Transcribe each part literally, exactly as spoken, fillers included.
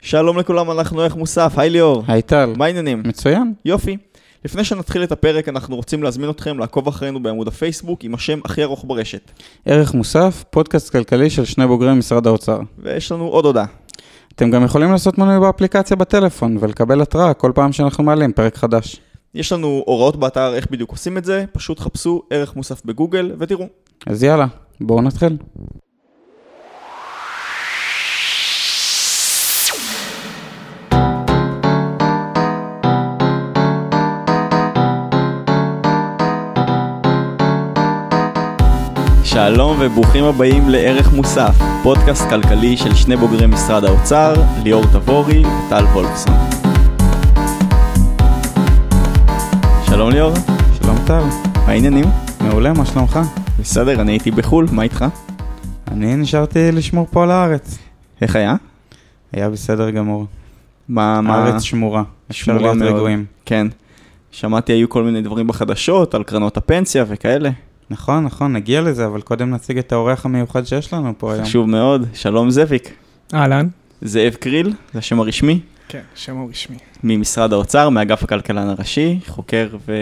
שלום לכולם, אנחנו ערך מוסף. היי ליאור. היי טל. מה העניינים? מצוין. יופי. לפני שנתחיל את הפרק, אנחנו רוצים להזמין אתכם לעקוב אחרינו בעמוד הפייסבוק עם השם הכי ארוך ברשת. ערך מוסף, פודקאסט כלכלי של שני בוגרי משרד האוצר. ויש לנו עוד הודעה. אתם גם יכולים לעשות מנוי באפליקציה בטלפון ולקבל התראה כל פעם שאנחנו מעלים פרק חדש. יש לנו הוראות באתר איך בדיוק עושים את זה, פשוט חפשו ערך מוסף בגוגל ותראו. אז יאללה, בואו נתחיל. שלום וברוכים הבאים לערך מוסף, פודקאסט כלכלי של שני בוגרי משרד האוצר, ליאור תבורי וטל וולפסון. שלום ליאור. שלום טל. מה העניינים? מעולה, מה שלומך? בסדר, אני הייתי בחול, מה איתך? אני נשארתי לשמור פה על הארץ. איך היה? היה בסדר גמור. מה, מה... הארץ שמורה. אפשר להיות רגועים. כן. שמעתי היו כל מיני דברים בחדשות על קרנות הפנסיה וכאלה. נכון, נכון, נגיע לזה, אבל קודם נציג את האורח המיוחד שיש לנו פה היום. חשוב מאוד. שלום זאביק. אהלן. זאב קריל, זה השם הרשמי. כן, השם הרשמי. ממשרד האוצר, מאגף הכלכלן הראשי, חוקר ו...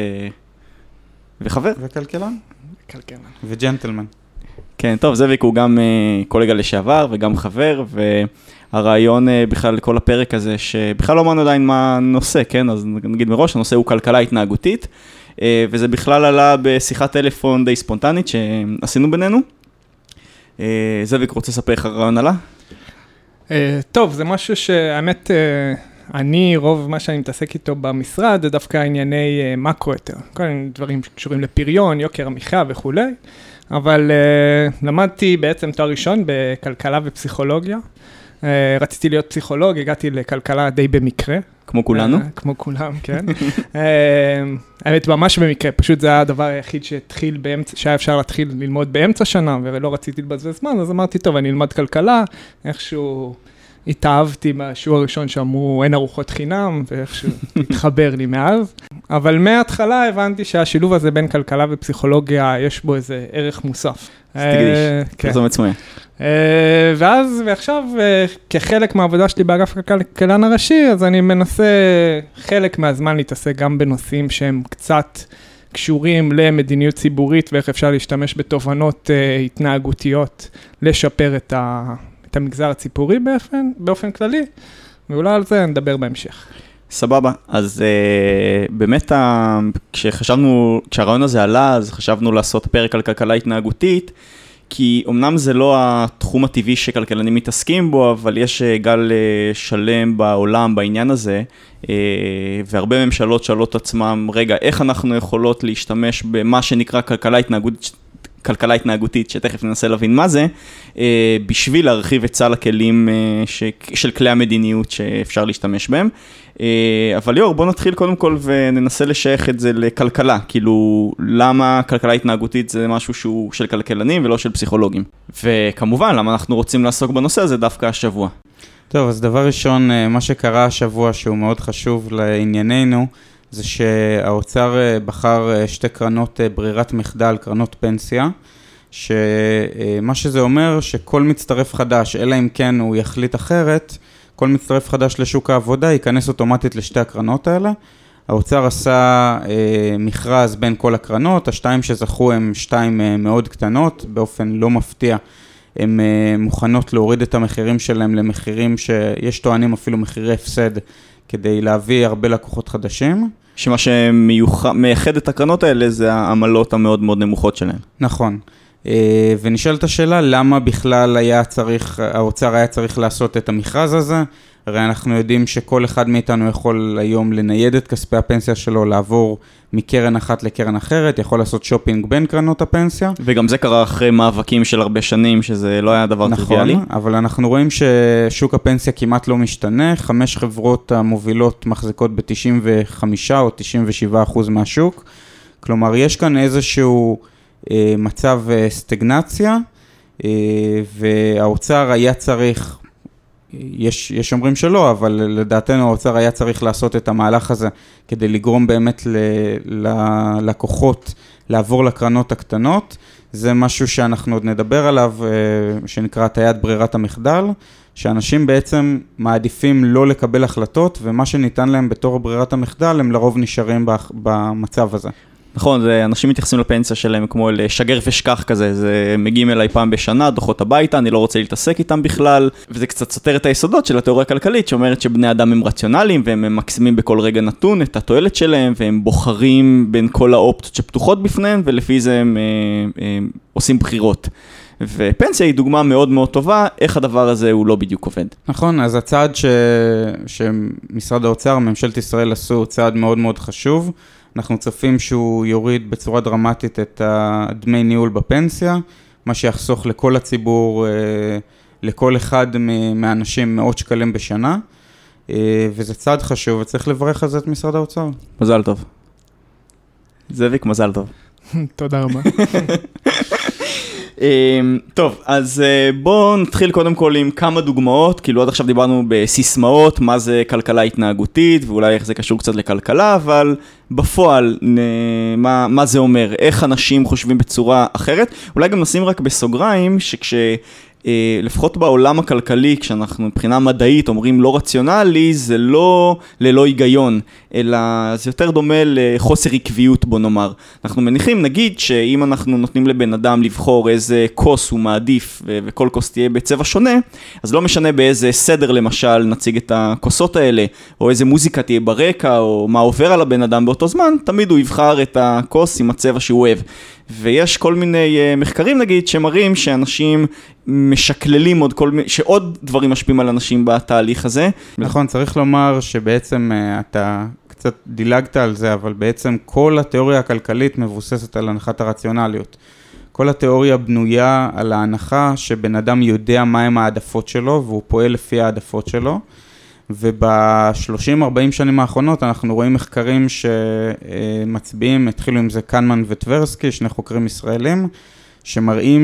וחבר. וכלכלן. כלכלן. וג'נטלמן. כן, טוב, זאביק הוא גם uh, קולגה לשעבר וגם חבר, והרעיון uh, בכלל לכל הפרק הזה, שבכלל לא אמרנו עדיין מה הנושא, כן? אז נגיד מראש, הנושא הוא כלכלה התנהגותית, uh, וזה בכלל עלה בשיחת טלפון די ספונטנית שעשינו בינינו. Uh, זאביק, רוצה לספר איך הרעיון עלה? Uh, טוב, זה משהו שהאמת, uh, אני, רוב מה שאני מתעסק איתו במשרד, זה דווקא ענייני uh, מקרו יותר. כל מיני דברים שקשורים לפריון, יוקר המחיה וכולי. אבל uh, למדתי בעצם תואר ראשון בכלכלה ופסיכולוגיה. Uh, רציתי להיות פסיכולוג, הגעתי לכלכלה די במקרה. כמו כולנו? Uh, כמו כולם, כן. uh, האמת, ממש במקרה, פשוט זה היה הדבר היחיד שהתחיל באמצע, שהיה אפשר להתחיל ללמוד באמצע שנה, ולא רציתי לבזבז זמן, אז אמרתי, טוב, אני אלמד כלכלה, איכשהו התאהבתי בשיעור הראשון שאמרו, אין ארוחות חינם, ואיכשהו התחבר לי מאז. אבל מההתחלה הבנתי שהשילוב הזה בין כלכלה ופסיכולוגיה, יש בו איזה ערך מוסף. אז תקדיש, זה מצוין. ואז, ועכשיו, כחלק מהעבודה שלי באגף הכלכלן הראשי, אז אני מנסה חלק מהזמן להתעסק גם בנושאים שהם קצת קשורים למדיניות ציבורית, ואיך אפשר להשתמש בתובנות התנהגותיות, לשפר את ה... את המגזר הציבורי באופן, באופן כללי, ואולי על זה נדבר בהמשך. סבבה, אז uh, באמת, uh, כשחשבנו, כשהרעיון הזה עלה, אז חשבנו לעשות פרק על כלכלה התנהגותית, כי אמנם זה לא התחום הטבעי שכלכלנים מתעסקים בו, אבל יש גל uh, שלם בעולם בעניין הזה, uh, והרבה ממשלות שאלות עצמם, רגע, איך אנחנו יכולות להשתמש במה שנקרא כלכלה התנהגותית, כלכלה התנהגותית, שתכף ננסה להבין מה זה, בשביל להרחיב את סל הכלים של כלי המדיניות שאפשר להשתמש בהם. אבל ליאור, בוא נתחיל קודם כל וננסה לשייך את זה לכלכלה, כאילו למה כלכלה התנהגותית זה משהו שהוא של כלכלנים ולא של פסיכולוגים. וכמובן, למה אנחנו רוצים לעסוק בנושא הזה דווקא השבוע. טוב, אז דבר ראשון, מה שקרה השבוע שהוא מאוד חשוב לענייננו, זה שהאוצר בחר שתי קרנות ברירת מחדל, קרנות פנסיה, שמה שזה אומר שכל מצטרף חדש, אלא אם כן הוא יחליט אחרת, כל מצטרף חדש לשוק העבודה ייכנס אוטומטית לשתי הקרנות האלה. האוצר עשה מכרז בין כל הקרנות, השתיים שזכו הם שתיים מאוד קטנות, באופן לא מפתיע. הן מוכנות להוריד את המחירים שלהם למחירים שיש טוענים אפילו מחירי הפסד, כדי להביא הרבה לקוחות חדשים. שמה שמייחד את הקרנות האלה זה העמלות המאוד מאוד נמוכות שלהם. נכון. ונשאלת השאלה, למה בכלל היה צריך, האוצר היה צריך לעשות את המכרז הזה? הרי אנחנו יודעים שכל אחד מאיתנו יכול היום לנייד את כספי הפנסיה שלו, לעבור מקרן אחת לקרן אחרת, יכול לעשות שופינג בין קרנות הפנסיה. וגם זה קרה אחרי מאבקים של הרבה שנים, שזה לא היה דבר נכון, טריוויאלי. נכון, אבל אנחנו רואים ששוק הפנסיה כמעט לא משתנה, חמש חברות המובילות מחזיקות ב-תשעים וחמישה או תשעים ושבעה אחוז מהשוק, כלומר יש כאן איזשהו אה, מצב אה, סטגנציה, אה, והאוצר היה צריך, יש, יש אומרים שלא, אבל לדעתנו האוצר היה צריך לעשות את המהלך הזה, כדי לגרום באמת ללקוחות לעבור לקרנות הקטנות. זה משהו שאנחנו עוד נדבר עליו, שנקרא הטיית ברירת המחדל, שאנשים בעצם מעדיפים לא לקבל החלטות, ומה שניתן להם בתור ברירת המחדל, הם לרוב נשארים במצב הזה. נכון, זה, אנשים מתייחסים לפנסיה שלהם כמו לשגר ושכח כזה, זה מגיעים אליי פעם בשנה, דוחות הביתה, אני לא רוצה להתעסק איתם בכלל, וזה קצת סותר את היסודות של התיאוריה הכלכלית, שאומרת שבני אדם הם רציונליים, והם ממקסימים בכל רגע נתון את התועלת שלהם, והם בוחרים בין כל האופציות שפתוחות בפניהם, ולפי זה הם, הם, הם עושים בחירות. ופנסיה היא דוגמה מאוד מאוד טובה, איך הדבר הזה הוא לא בדיוק עובד. נכון, אז הצעד ש... שמשרד האוצר, ממשלת ישראל עשו צעד מאוד מאוד חשוב, אנחנו צופים שהוא יוריד בצורה דרמטית את דמי ניהול בפנסיה, מה שיחסוך לכל הציבור, לכל אחד מהאנשים מאות שקלים בשנה, וזה צעד חשוב, וצריך לברך על זה את משרד האוצר. מזל טוב. זאביק, מזל טוב. תודה רבה. טוב, אז בואו נתחיל קודם כל עם כמה דוגמאות, כאילו עד עכשיו דיברנו בסיסמאות, מה זה כלכלה התנהגותית, ואולי איך זה קשור קצת לכלכלה, אבל בפועל, מה, מה זה אומר, איך אנשים חושבים בצורה אחרת, אולי גם נשים רק בסוגריים, שכש... לפחות בעולם הכלכלי, כשאנחנו מבחינה מדעית אומרים לא רציונלי, זה לא ללא היגיון, אלא זה יותר דומה לחוסר עקביות, בוא נאמר. אנחנו מניחים, נגיד שאם אנחנו נותנים לבן אדם לבחור איזה כוס הוא מעדיף, וכל כוס תהיה בצבע שונה, אז לא משנה באיזה סדר למשל נציג את הכוסות האלה, או איזה מוזיקה תהיה ברקע, או מה עובר על הבן אדם באותו זמן, תמיד הוא יבחר את הכוס עם הצבע שהוא אוהב. ויש כל מיני מחקרים נגיד שמראים שאנשים משקללים עוד כל מיני, שעוד דברים משפיעים על אנשים בתהליך הזה. נכון, צריך לומר שבעצם אתה קצת דילגת על זה, אבל בעצם כל התיאוריה הכלכלית מבוססת על הנחת הרציונליות. כל התיאוריה בנויה על ההנחה שבן אדם יודע מהם העדפות שלו, והוא פועל לפי העדפות שלו. וב-שלושים ארבעים שנים האחרונות אנחנו רואים מחקרים שמצביעים, התחילו עם זה קנמן וטברסקי, שני חוקרים ישראלים, שמראים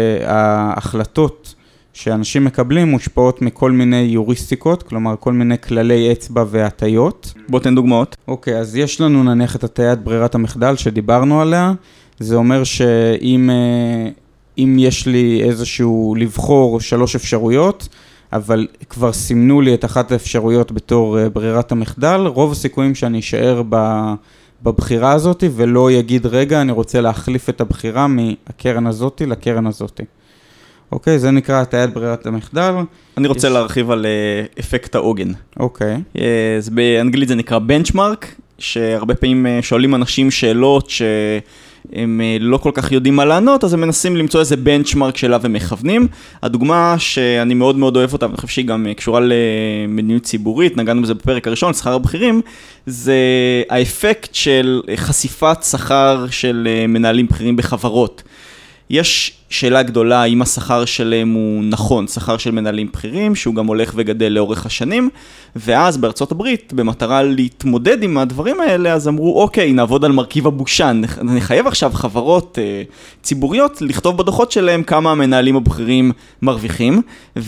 שההחלטות שאנשים מקבלים מושפעות מכל מיני יוריסטיקות, כלומר כל מיני כללי אצבע והטיות. בוא תן דוגמאות. אוקיי, אז יש לנו נניח את הטיית ברירת המחדל שדיברנו עליה, זה אומר שאם אם יש לי איזשהו לבחור שלוש אפשרויות, אבל כבר סימנו לי את אחת האפשרויות בתור ברירת המחדל, רוב הסיכויים שאני אשאר בבחירה הזאת, ולא יגיד רגע, אני רוצה להחליף את הבחירה מהקרן הזאת לקרן הזאת. אוקיי, זה נקרא הטיית ברירת המחדל. אני רוצה יש... להרחיב על אפקט העוגן. אוקיי. אז באנגלית זה נקרא בנצ'מרק, שהרבה פעמים שואלים אנשים שאלות ש... הם לא כל כך יודעים מה לענות, אז הם מנסים למצוא איזה בנצ'מרק שאליו הם מכוונים. הדוגמה שאני מאוד מאוד אוהב אותה, ואני חושב שהיא גם קשורה למדיניות ציבורית, נגענו בזה בפרק הראשון, שכר הבכירים, זה האפקט של חשיפת שכר של מנהלים בכירים בחברות. יש שאלה גדולה האם השכר שלהם הוא נכון, שכר של מנהלים בכירים, שהוא גם הולך וגדל לאורך השנים, ואז בארצות הברית, במטרה להתמודד עם הדברים האלה, אז אמרו, אוקיי, נעבוד על מרכיב הבושה, נחייב עכשיו חברות אה, ציבוריות לכתוב בדוחות שלהם כמה המנהלים הבכירים מרוויחים,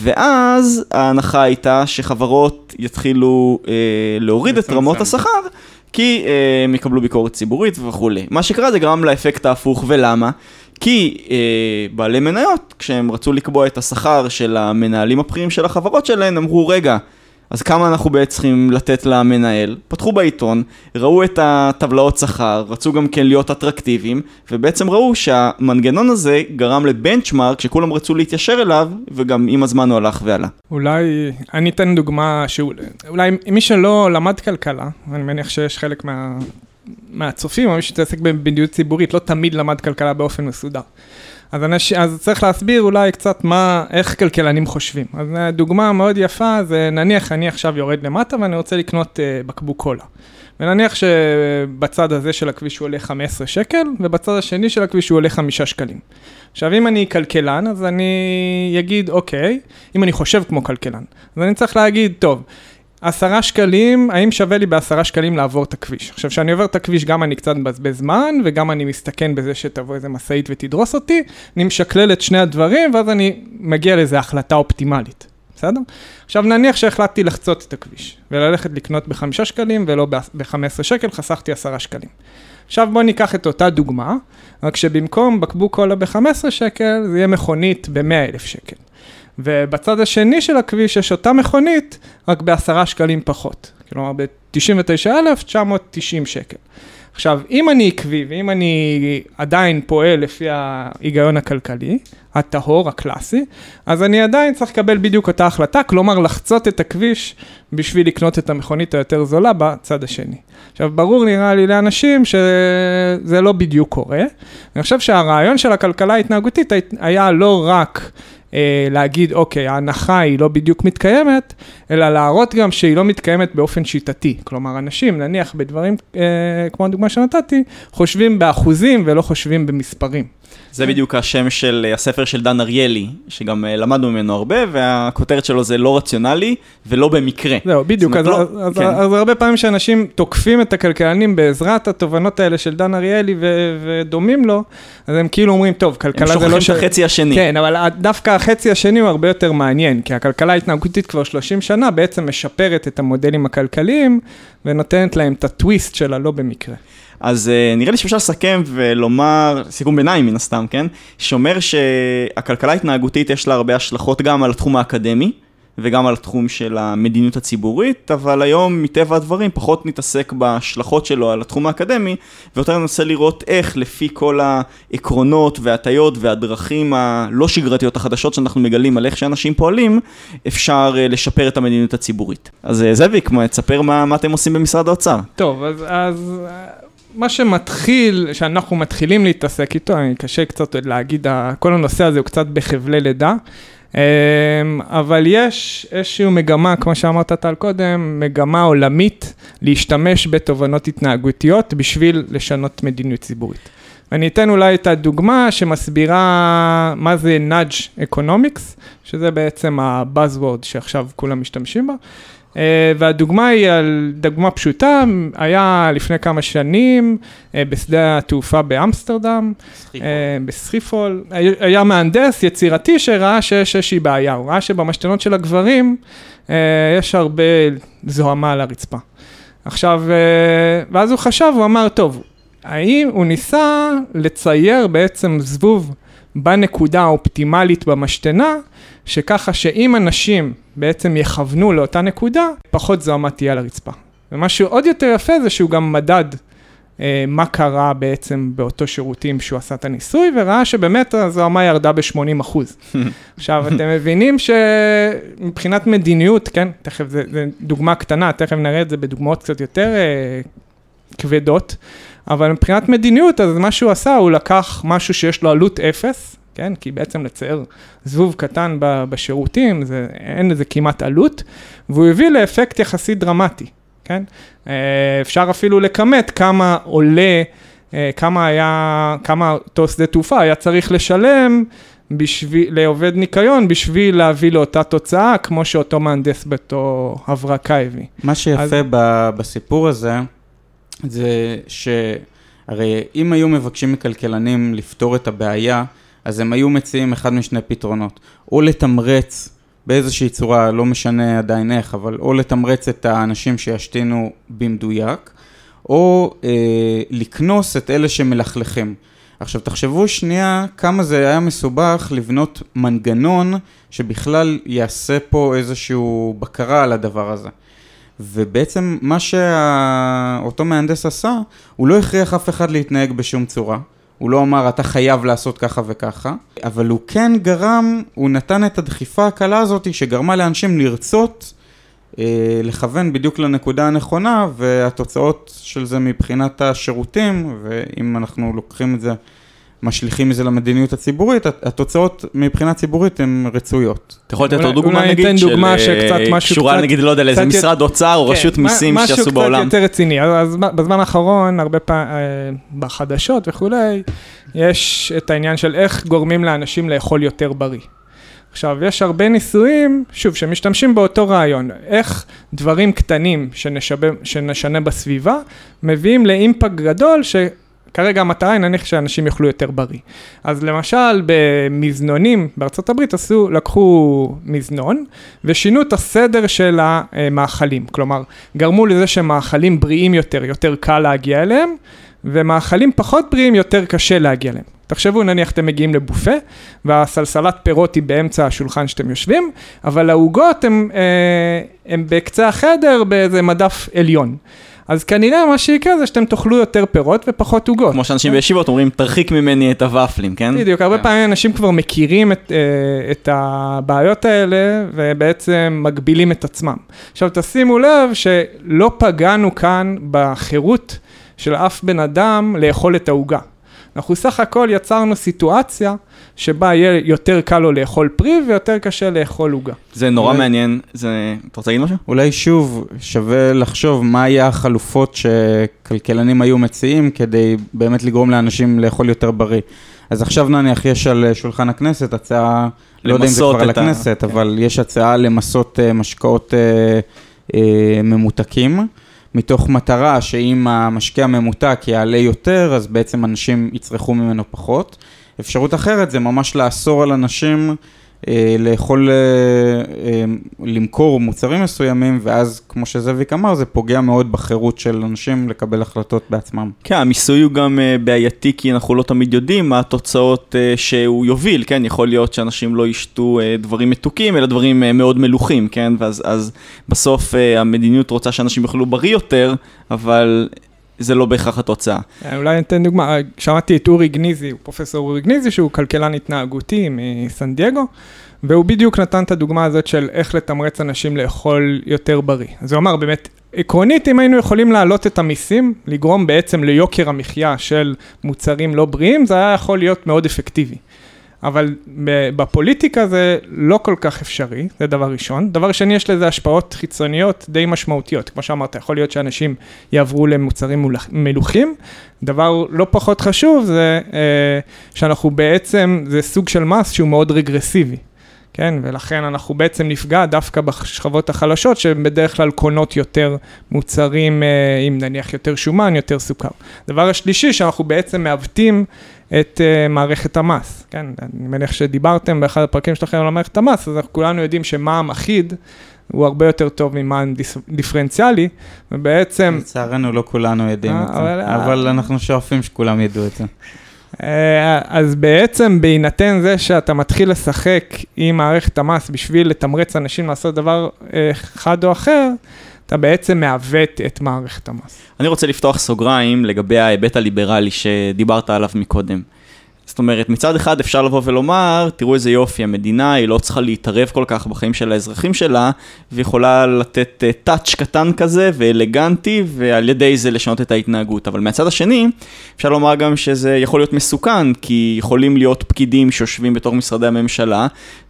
ואז ההנחה הייתה שחברות יתחילו אה, להוריד את רמות השכר, כי אה, הם יקבלו ביקורת ציבורית וכו'. מה שקרה זה גרם לאפקט ההפוך, ולמה? כי אה, בעלי מניות, כשהם רצו לקבוע את השכר של המנהלים הבכירים של החברות שלהם, אמרו, רגע, אז כמה אנחנו בעצם צריכים לתת למנהל? פתחו בעיתון, ראו את הטבלאות שכר, רצו גם כן להיות אטרקטיביים, ובעצם ראו שהמנגנון הזה גרם לבנצ'מרק שכולם רצו להתיישר אליו, וגם עם הזמן הוא הלך ועלה. אולי, אני אתן דוגמה, שאולי מי שלא למד כלכלה, אני מניח שיש חלק מה... מהצופים, או מי שתעסק במדיניות ציבורית, לא תמיד למד כלכלה באופן מסודר. אז, אנש, אז צריך להסביר אולי קצת מה, איך כלכלנים חושבים. אז דוגמה מאוד יפה, זה נניח אני עכשיו יורד למטה, ואני רוצה לקנות uh, בקבוק קולה. ונניח שבצד הזה של הכביש הוא עולה חמישה עשר שקל, ובצד השני של הכביש הוא עולה חמישה שקלים. עכשיו, אם אני כלכלן, אז אני אגיד, אוקיי, אם אני חושב כמו כלכלן, אז אני צריך להגיד, טוב, עשרה שקלים, האם שווה לי בעשרה שקלים לעבור את הכביש? עכשיו, כשאני עובר את הכביש, גם אני קצת מבזבז זמן, וגם אני מסתכן בזה שתבוא איזה מסעית ותדרוס אותי, אני משקלל את שני הדברים, ואז אני מגיע לאיזו החלטה אופטימלית. בסדר? עכשיו, נניח שהחלטתי לחצות את הכביש, וללכת לקנות בחמישה שקלים, ולא ב-חמישה עשר שקל, חסכתי עשרה שקלים. עכשיו, בואו ניקח את אותה דוגמה, רק שבמקום בקבוק קולה ב-חמישה עשר שקל, זה יהיה מכונית ב-מאה אלף שקל. ובצד השני של הכביש יש אותה מכונית, רק בעשרה שקלים פחות. כלומר, ב-תשעים ותשעה אלף תשע מאות תשעים שקל. עכשיו, אם אני עקבי, ואם אני עדיין פועל לפי ההיגיון הכלכלי, הטהור, הקלאסי, אז אני עדיין צריך לקבל בדיוק אותה החלטה, כלומר, לחצות את הכביש בשביל לקנות את המכונית היותר זולה בצד השני. עכשיו, ברור נראה לי לאנשים שזה לא בדיוק קורה. אני חושב שהרעיון של הכלכלה ההתנהגותית היה לא רק להגיד, אוקיי, ההנחה היא לא בדיוק מתקיימת, אלא להראות גם שהיא לא מתקיימת באופן שיטתי. כלומר, אנשים, נניח בדברים, כמו הדוגמה שנתתי, חושבים באחוזים ולא חושבים במספרים. זה בדיוק השם של הספר של דן אריאלי, שגם למדנו ממנו הרבה, והכותרת שלו זה לא רציונלי ולא במקרה. זהו, בדיוק. אז, לא, אז, כן. אז הרבה פעמים שאנשים תוקפים את הכלכלנים בעזרת התובנות האלה של דן אריאלי ו- ודומים לו, אז הם כאילו אומרים, טוב, כלכלה זה לא... הם שוכחים את החצי השני. כן, אבל דווקא החצי השני הוא הרבה יותר מעניין, כי הכלכלה ההתנהגותית כבר שלושים שנה בעצם משפרת את המודלים הכלכליים, ונותנת להם את הטוויסט שלה לא במקרה. אז uh, נראה לי שאפשר לסכם ולומר, סיכום ביניים מן הסתם, כן? שאומר שהכלכלה ההתנהגותית יש לה הרבה השלכות גם על התחום האקדמי, וגם על התחום של המדיניות הציבורית, אבל היום מטבע הדברים פחות נתעסק בהשלכות שלו על התחום האקדמי, ויותר ננסה לראות איך לפי כל העקרונות והטיות והדרכים הלא שגרתיות החדשות שאנחנו מגלים על איך שאנשים פועלים, אפשר לשפר את המדיניות הציבורית. אז זאביק, תספר מה, מה אתם עושים במשרד האוצר. טוב, אז... אז... מה שמתחיל, שאנחנו מתחילים להתעסק איתו, אני קשה קצת להגיד, כל הנושא הזה הוא קצת בחבלי לידה, אבל יש איזושהי מגמה, כמו שאמרת טל קודם, מגמה עולמית להשתמש בתובנות התנהגותיות בשביל לשנות מדיניות ציבורית. ואני אתן אולי את הדוגמה שמסבירה מה זה nudge economics, שזה בעצם הבאזוורד שעכשיו כולם משתמשים בה, והדוגמה היא על דוגמה פשוטה, היה לפני כמה שנים בשדה התעופה באמסטרדם, בסחיפול, היה מהנדס יצירתי שראה שיש איזושהי בעיה, הוא ראה שבמשתנות של הגברים יש הרבה זוהמה על הרצפה. עכשיו, ואז הוא חשב, הוא אמר, טוב, האם הוא ניסה לצייר בעצם זבוב בנקודה האופטימלית במשתנה, שככה שאם אנשים בעצם יכוונו לאותה נקודה, פחות זוהמה תהיה על הרצפה. ומשהו עוד יותר יפה זה שהוא גם מדד אה, מה קרה בעצם באותו שירותים שהוא עשה את הניסוי, וראה שבאמת הזוהמה ירדה ב-שמונים אחוז. עכשיו, אתם מבינים שמבחינת מדיניות, כן, תכף זה, זה דוגמה קטנה, תכף נראה את זה בדוגמאות קצת יותר אה, כבדות, אבל מבחינת מדיניות, אז מה שהוא עשה, הוא לקח משהו שיש לו עלות אפס, כן? כי בעצם לצייר זבוב קטן בשירותים, זה, אין לזה כמעט עלות, והוא הביא לאפקט יחסית דרמטי, כן? אפשר אפילו לכמת כמה עולה, כמה היה, כמה אותו שדה תעופה היה צריך לשלם בשביל, לעובד ניקיון, בשביל להביא לאותה תוצאה, כמו שאותו מהנדס באותו הברקה הביא. מה שיפה אז... בסיפור הזה, זה שהרי אם היו מבקשים מכלכלנים לפתור את הבעיה, אז הם היו מציעים אחד משני פתרונות, או לתמרץ באיזושהי צורה, לא משנה עדיין איך, אבל או לתמרץ את האנשים שישתינו במדויק, או אה, לקנוס את אלה שמלכלכים. עכשיו תחשבו שנייה כמה זה היה מסובך לבנות מנגנון שבכלל יעשה פה איזשהו בקרה על הדבר הזה. ובעצם מה שאותו מהנדס עשה, הוא לא הכריח אף אחד להתנהג בשום צורה. הוא לא אמר, אתה חייב לעשות ככה וככה, אבל הוא כן גרם, הוא נתן את הדחיפה הקלה הזאת, שגרמה לאנשים לרצות, אה, לכוון בדיוק לנקודה הנכונה, והתוצאות של זה מבחינת השירותים, ואם אנחנו לוקחים את זה, משליכים את זה למדיניות הציבורית, התוצאות מבחינה ציבורית הן רצויות. אתה יכול לתת עוד דוגמה נגיד, של קשורה נגיד, לא יודע, לאיזה משרד אוצר או רשות מיסים שעשו בעולם. משהו קצת יותר רציני, אז בזמן האחרון, הרבה פעמים, בחדשות וכולי, יש את העניין של איך גורמים לאנשים לאכול יותר בריא. עכשיו, יש הרבה ניסויים, שוב, שמשתמשים באותו רעיון, איך דברים קטנים שנשנה בסביבה, מביאים לאימפקט גדול ש... כרגע המטרה היא נניח שאנשים יאכלו יותר בריא. אז למשל במזנונים בארצות הברית עשו, לקחו מזנון ושינו את הסדר של המאכלים. כלומר, גרמו לזה שמאכלים בריאים יותר, יותר קל להגיע אליהם, ומאכלים פחות בריאים יותר קשה להגיע אליהם. תחשבו, נניח אתם מגיעים לבופה, והסלסלת פירות היא באמצע השולחן שאתם יושבים, אבל העוגות הם, הם בקצה החדר באיזה מדף עליון. אז כנראה מה שיקרה זה שאתם תאכלו יותר פירות ופחות עוגות. כמו שאנשים בישיבות אומרים, תרחיק ממני את הוואפלים, כן? בדיוק, הרבה פעמים אנשים כבר מכירים את, את הבעיות האלה, ובעצם מגבילים את עצמם. עכשיו תשימו לב שלא פגענו כאן בחירות של אף בן אדם לאכול את העוגה. אנחנו סך הכל יצרנו סיטואציה שבה יהיה יותר קל לו לאכול פרי ויותר קשה לאכול עוגה. זה נורא מעניין. זה... אתה רוצה להגיד משהו? אולי שוב שווה לחשוב מה היה החלופות שכלכלנים היו מציעים כדי באמת לגרום לאנשים לאכול יותר בריא. אז עכשיו נניח יש על שולחן הכנסת הצעה, לא יודע אם זה כבר על הכנסת, אבל יש הצעה למסות משקאות ממותקים. מתוך מטרה שאם המשקה הממותק יעלה יותר, אז בעצם אנשים יצרכו ממנו פחות. אפשרות אחרת זה ממש לאסור על אנשים אה, לאכול, אה, אה, למכור מוצרים מסוימים, ואז כמו שזאביק אמר, זה פוגע מאוד בחירות של אנשים לקבל החלטות בעצמם. כן, המיסוי הוא גם אה, בעייתי, כי אנחנו לא תמיד יודעים מה התוצאות אה, שהוא יוביל, כן? יכול להיות שאנשים לא ישתו אה, דברים מתוקים, אלא דברים אה, מאוד מלוכים, כן? ואז אז בסוף אה, המדיניות רוצה שאנשים יאכלו בריא יותר, אבל... זה לא בהכרח התוצאה. אולי ניתן דוגמה, שמעתי את אורי גניזי, הוא פרופסור אורי גניזי, שהוא כלכלן התנהגותי מסן דייגו, והוא בדיוק נתן את הדוגמה הזאת של איך לתמרץ אנשים לאכול יותר בריא. אז הוא אמר, באמת, עקרונית, אם היינו יכולים להעלות את המיסים, לגרום בעצם ליוקר המחיה של מוצרים לא בריאים, זה היה יכול להיות מאוד אפקטיבי. אבל בפוליטיקה זה לא כל כך אפשרי, זה דבר ראשון. דבר שני, יש לזה השפעות חיצוניות די משמעותיות. כמו שאמרת, יכול להיות שאנשים יעברו למוצרים מלוכים. דבר לא פחות חשוב זה שאנחנו בעצם, זה סוג של מס שהוא מאוד רגרסיבי. כן, ולכן אנחנו בעצם נפגע דווקא בשכבות החלשות, שבדרך כלל קונות יותר מוצרים, אם נניח יותר שומן, יותר סוכר. דבר השלישי, שאנחנו בעצם מעוותים את uh, מערכת המס, כן? אני מניח שדיברתם באחד הפרקים שלכם על מערכת המס, אז אנחנו כולנו יודעים שמע"מ אחיד הוא הרבה יותר טוב ממע"מ דיפרנציאלי, ובעצם... לצערנו לא כולנו יודעים את זה, אבל, אבל אנחנו שואפים שכולם ידעו את זה. אז בעצם בהינתן זה שאתה מתחיל לשחק עם מערכת המס בשביל לתמרץ אנשים לעשות דבר אחד או אחר, אתה בעצם מעוות את מערכת המס. אני רוצה לפתוח סוגריים לגבי ההיבט הליברלי שדיברת עליו מקודם. זאת אומרת, מצד אחד אפשר לבוא ולומר, תראו איזה יופי, המדינה היא לא צריכה להתערב כל כך בחיים של האזרחים שלה, ויכולה לתת טאץ' קטן כזה ואלגנטי, ועל ידי זה לשנות את ההתנהגות. אבל מהצד השני, אפשר לומר גם שזה יכול להיות מסוכן, כי יכולים להיות פקידים שיושבים בתוך משרדי הממשלה,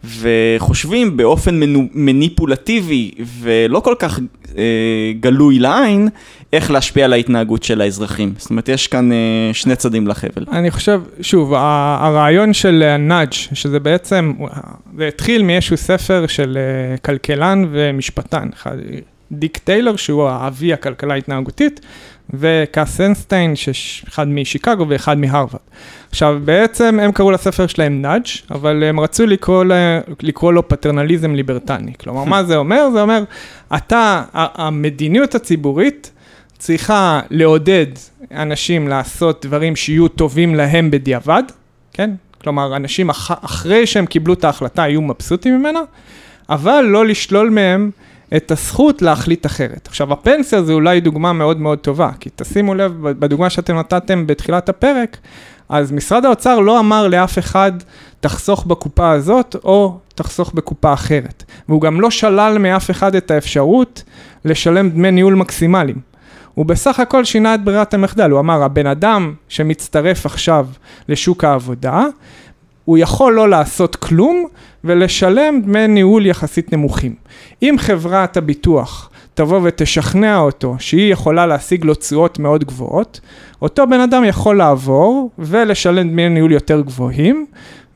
וחושבים באופן מניפולטיבי, ולא כל כך אה, גלוי לעין, איך להשפיע על ההתנהגות של האזרחים. זאת אומרת, יש כאן אה, שני צדים לחבל. אני חושב, שוב, הרעיון של נאג', שזה בעצם, זה התחיל מאיזשהו ספר של כלכלן ומשפטן, דיק טיילר, שהוא האבי הכלכלה ההתנהגותית, וקאס אינסטיין, אחד משיקגו ואחד מהרווארד. עכשיו, בעצם הם קראו לספר שלהם נאג', אבל הם רצו לקרוא, לקרוא לו פטרנליזם ליברטני. כלומר, מה זה אומר? זה אומר, אתה, המדיניות הציבורית צריכה לעודד אנשים לעשות דברים שיהיו טובים להם בדיעבד, כן? כלומר, אנשים אח, אחרי שהם קיבלו את ההחלטה היו מבסוטים ממנה, אבל לא לשלול מהם את הזכות להחליט אחרת. עכשיו, הפנסיה זה אולי דוגמה מאוד מאוד טובה, כי תשימו לב, בדוגמה שאתם נתתם בתחילת הפרק, אז משרד האוצר לא אמר לאף אחד, תחסוך בקופה הזאת, או תחסוך בקופה אחרת. והוא גם לא שלל מאף אחד את האפשרות לשלם דמי ניהול מקסימליים. הוא בסך הכל שינה את ברירת המחדל, הוא אמר, הבן אדם שמצטרף עכשיו לשוק העבודה, הוא יכול לא לעשות כלום ולשלם דמי ניהול יחסית נמוכים. אם חברת הביטוח תבוא ותשכנע אותו שהיא יכולה להשיג לו תשואות מאוד גבוהות, אותו בן אדם יכול לעבור ולשלם דמי ניהול יותר גבוהים,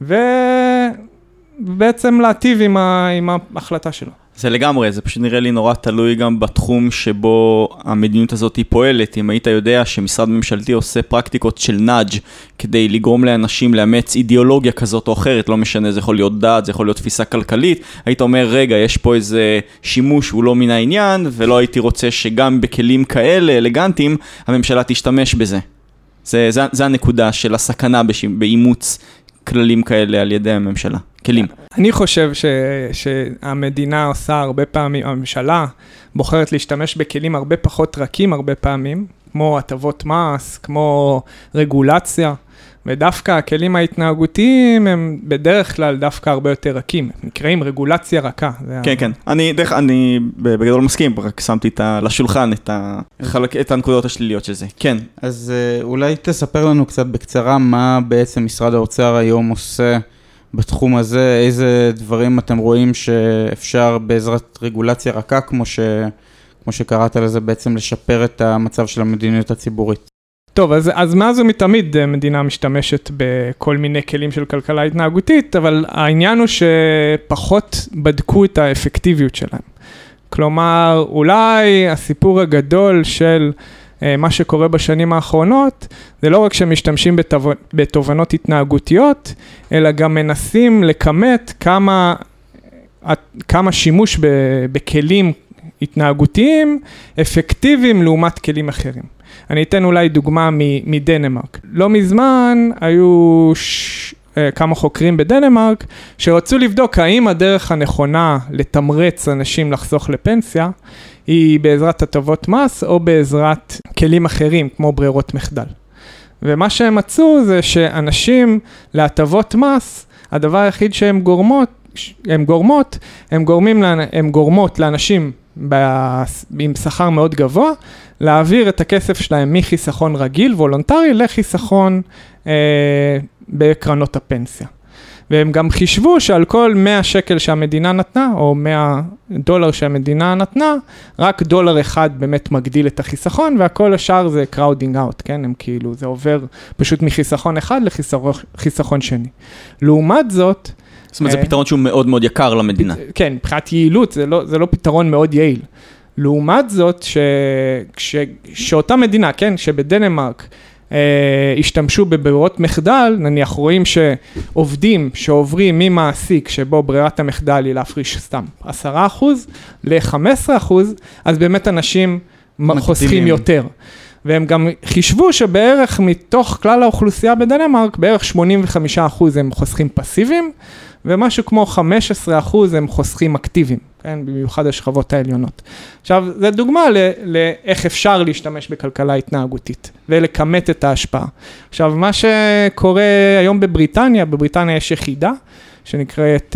ובעצם להטיב עם, ה... עם ההחלטה שלו. זה לגמרי, זה פשוט נראה לי נורא תלוי גם בתחום שבו המדיניות הזאת היא פועלת. אם היית יודע שמשרד ממשלתי עושה פרקטיקות של נאג' כדי לגרום לאנשים לאמץ אידיאולוגיה כזאת או אחרת, לא משנה, זה יכול להיות דת, זה יכול להיות תפיסה כלכלית, היית אומר, רגע, יש פה איזה שימוש, הוא לא מן העניין, ולא הייתי רוצה שגם בכלים כאלה, אלגנטיים, הממשלה תשתמש בזה. זה, זה, זה הנקודה של הסכנה באימוץ כללים כאלה על ידי הממשלה, כלים. אני חושב ש, שהמדינה עושה הרבה פעמים, הממשלה בוחרת להשתמש בכלים הרבה פחות רכים הרבה פעמים, כמו הטבות מס, כמו רגולציה, ודווקא הכלים ההתנהגותיים הם בדרך כלל דווקא הרבה יותר רכים, נקראים רגולציה רכה. כן, כן, אני, דרך, אני בגדול מסכים, רק שמתי את ה, לשולחן את, ה, חלק, את הנקודות השליליות של זה. כן. אז אולי תספר לנו קצת בקצרה מה בעצם משרד האוצר היום עושה בתחום הזה, איזה דברים אתם רואים שאפשר בעזרת רגולציה רכה, כמו ש... כמו שקראת לזה, בעצם לשפר את המצב של המדיניות הציבורית. טוב, אז, אז מאז ומתמיד מדינה משתמשת בכל מיני כלים של כלכלה התנהגותית, אבל העניין הוא שפחות בדקו את האפקטיביות שלהם. כלומר, אולי הסיפור הגדול של אה, מה שקורה בשנים האחרונות, זה לא רק שמשתמשים בתו, בתובנות התנהגותיות, אלא גם מנסים לכמת כמה, כמה שימוש ב, בכלים התנהגותיים אפקטיביים לעומת כלים אחרים. אני אתן אולי דוגמה מדנמרק. לא מזמן היו ש... כמה חוקרים בדנמרק שרצו לבדוק האם הדרך הנכונה לתמרץ אנשים לחסוך לפנסיה היא בעזרת הטבות מס או בעזרת כלים אחרים כמו ברירות מחדל. ומה שהם מצאו זה שאנשים להטבות מס, הדבר היחיד שהם גורמות, הם גורמות, הם גורמים, הם גורמות לאנשים עם שכר מאוד גבוה, להעביר את הכסף שלהם מחיסכון רגיל, וולונטרי, לחיסכון אה, בקרנות הפנסיה. והם גם חישבו שעל כל מאה שקל שהמדינה נתנה, או מאה דולר שהמדינה נתנה, רק דולר אחד באמת מגדיל את החיסכון, והכל השאר זה crowding out, כן? הם כאילו, זה עובר פשוט מחיסכון אחד לחיסכון שני. לעומת זאת, זאת אומרת, זה פתרון שהוא מאוד מאוד יקר למדינה. כן, מבחינת יעילות, זה לא, זה לא פתרון מאוד יעיל. לעומת זאת, ש, ש, שאותה מדינה, כן, שבדנמרק אה, השתמשו בברירות מחדל, נניח רואים שעובדים שעוברים ממעסיק שבו ברירת המחדל היא להפריש סתם עשרה אחוז ל-חמישה עשר אחוז, אז באמת אנשים חוסכים יותר. והם גם חישבו שבערך מתוך כלל האוכלוסייה בדנמרק, בערך שמונים וחמישה אחוז הם חוסכים פסיביים, ומשהו כמו חמישה עשר אחוז הם חוסכים אקטיביים, כן? במיוחד השכבות העליונות. עכשיו, זו דוגמה לאיך אפשר להשתמש בכלכלה התנהגותית, ולכמת את ההשפעה. עכשיו, מה שקורה היום בבריטניה, בבריטניה יש יחידה, שנקראת,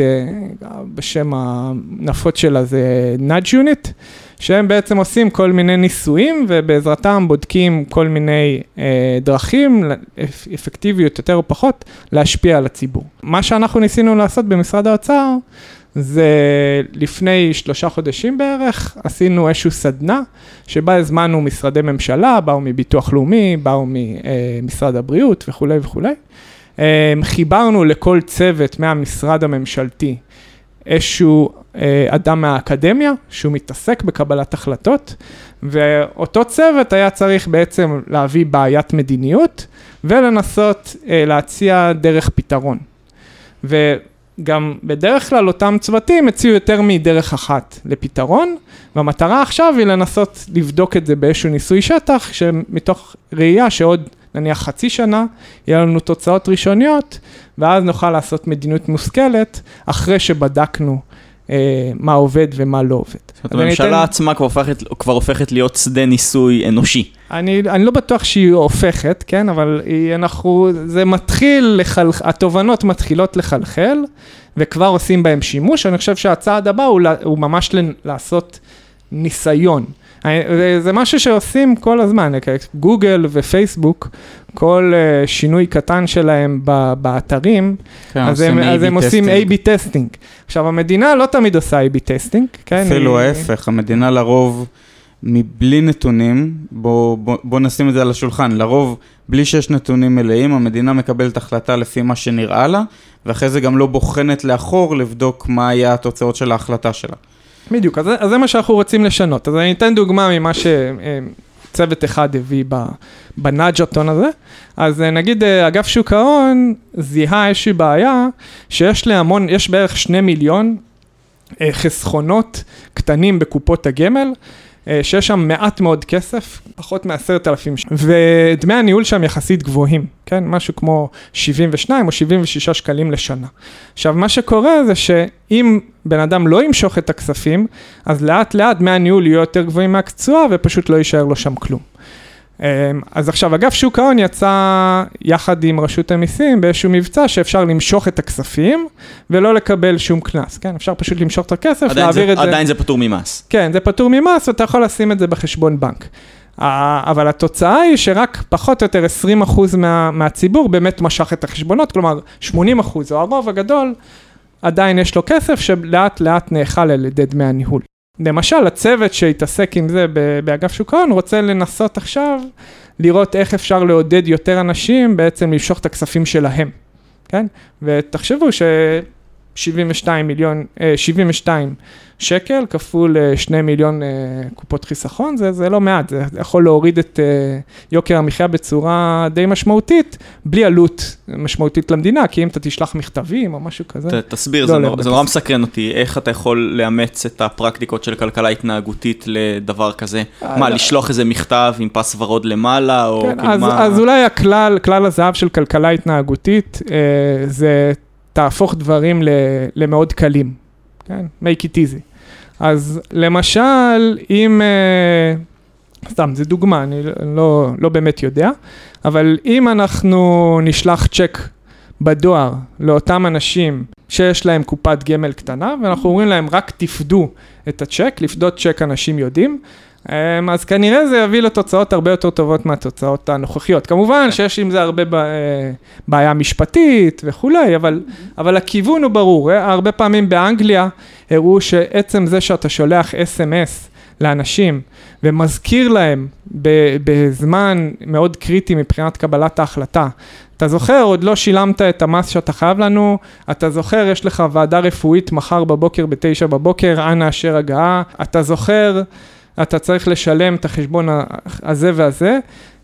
בשם הנפות שלה זה nudge unit, שהם בעצם עושים כל מיני ניסויים, ובעזרתם בודקים כל מיני אה, דרכים, אפקטיביות יותר או פחות, להשפיע על הציבור. מה שאנחנו ניסינו לעשות במשרד האוצר, זה לפני שלושה חודשים בערך, עשינו איזשהו סדנה, שבה הזמנו משרדי ממשלה, באו מביטוח לאומי, באו ממשרד הבריאות וכו' וכו'. אה, חיברנו לכל צוות מהמשרד הממשלתי, איזשהו אדם מהאקדמיה, שהוא מתעסק בקבלת החלטות, ואותו צוות היה צריך בעצם להביא בעיית מדיניות, ולנסות להציע דרך פתרון. וגם בדרך כלל אותם צוותים הציעו יותר מדרך אחת לפתרון, והמטרה עכשיו היא לנסות לבדוק את זה באיזשהו ניסוי שטח, שמתוך ראייה שעוד נניח חצי שנה, יהיה לנו תוצאות ראשוניות, ואז נוכל לעשות מדיניות מושכלת, אחרי שבדקנו מה עובד ומה לא עובד. זאת אומרת, הממשלה עצמה כבר הופכת, כבר הופכת להיות שדה ניסוי אנושי. אני, אני לא בטוח שהיא הופכת, כן, אבל היא, אנחנו, זה מתחיל, לחל, התובנות מתחילות לחלחל, וכבר עושים בהם שימוש. אני חושב שהצעד הבא הוא, הוא ממש לעשות ניסיון. זה משהו שעושים כל הזמן, גוגל ופייסבוק, כל שינוי קטן שלהם באתרים, אז הם עושים איי בי טסטינג. עכשיו, המדינה לא תמיד עושה איי בי טסטינג. אפילו ההפך, המדינה לרוב, מבלי נתונים, בוא נשים את זה על השולחן, לרוב, בלי שיש נתונים מלאים, המדינה מקבלת החלטה לפי מה שנראה לה, ואחרי זה גם לא בוחנת לאחור לבדוק מה היה התוצאות של ההחלטה שלה. בדיוק, אז, אז זה מה שאנחנו רוצים לשנות. אז אני אתן דוגמה ממה שצוות אחד הביא בנאג'טון הזה. אז נגיד, אגף שוק ההון זיהה איזושהי בעיה, שיש להמון, יש בערך שני מיליון חסכונות קטנים בקופות הגמל, שיש שם מעט מאוד כסף, פחות מעשרת אלפים, ודמי הניהול שם יחסית גבוהים, כן? משהו כמו שבעים ושניים או שבעים ושישה שקלים לשנה. עכשיו, מה שקורה זה שאם בן אדם לא ימשוך את הכספים, אז לאט לאט דמי הניהול יהיו יותר גבוהים מהקצועה, ופשוט לא יישאר לו שם כלום. אז עכשיו, אגף שוק ההון יצא יחד עם רשות המיסים באיזשהו מבצע שאפשר למשוך את הכספים ולא לקבל שום קנס, כן? אפשר פשוט למשוך את הכסף, להעביר את זה. עדיין זה פטור ממס. כן, זה פטור ממס, ואתה יכול לשים את זה בחשבון בנק. אבל התוצאה היא שרק פחות או יותר עשרים אחוז מה, מהציבור באמת משך את החשבונות, כלומר שמונים אחוז או הרוב הגדול, עדיין יש לו כסף שלאט לאט נאכל על ידי דמי הניהול. למשל, הצוות שהתעסק עם זה באגף שוק ההון רוצה לנסות עכשיו לראות איך אפשר לעודד יותר אנשים בעצם למשוך את הכספים שלהם, כן? ותחשבו ש... שבעים ושתיים מיליון, שבעים ושתיים שקל כפול שני מיליון קופות חיסכון, זה, זה לא מעט, זה יכול להוריד את יוקר המחיה בצורה די משמעותית, בלי עלות משמעותית למדינה, כי אם אתה תשלח מכתבים או משהו כזה. ת, תסביר, לא זה, נור, זה נורא מסקרן אותי, איך אתה יכול לאמץ את הפרקטיקות של כלכלה התנהגותית לדבר כזה? מה, לשלוח איזה מכתב עם פס ורוד למעלה? או כן, כאילו אז, מה... אז אולי הכלל, כלל הזהב של כלכלה התנהגותית, זה... תהפוך דברים למאוד קלים, כן? make it easy. אז למשל, אם, סתם, זה דוגמה, אני לא, לא באמת יודע, אבל אם אנחנו נשלח צ'ק בדואר לאותם אנשים שיש להם קופת גמל קטנה, ואנחנו אומרים להם רק תפדו את הצ'ק, לפדות צ'ק אנשים יודעים, אז כנראה זה יביא לתוצאות הרבה יותר טובות מהתוצאות הנוכחיות. כמובן שיש עם זה הרבה בעיה משפטית וכולי, אבל, אבל הכיוון הוא ברור. הרבה פעמים באנגליה הראו שעצם זה שאתה שולח אס אם אס לאנשים ומזכיר להם בזמן מאוד קריטי מבחינת קבלת ההחלטה. אתה זוכר, עוד לא שילמת את המס שאתה חייב לנו, אתה זוכר, יש לך ועדה רפואית מחר בבוקר בתשע בבוקר, אנא אשר הגעה, אתה זוכר, אתה צריך לשלם את החשבון הזה והזה,